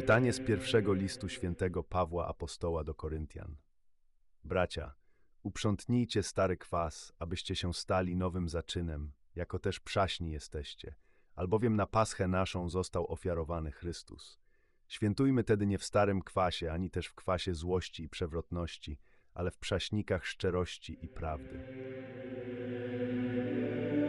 Czytanie z pierwszego listu świętego Pawła Apostoła do Koryntian. Bracia, uprzątnijcie stary kwas, abyście się stali nowym zaczynem, jako też przaśni jesteście, albowiem na paschę naszą został ofiarowany Chrystus. Świętujmy tedy nie w starym kwasie, ani też w kwasie złości i przewrotności, ale w przaśnikach szczerości i prawdy.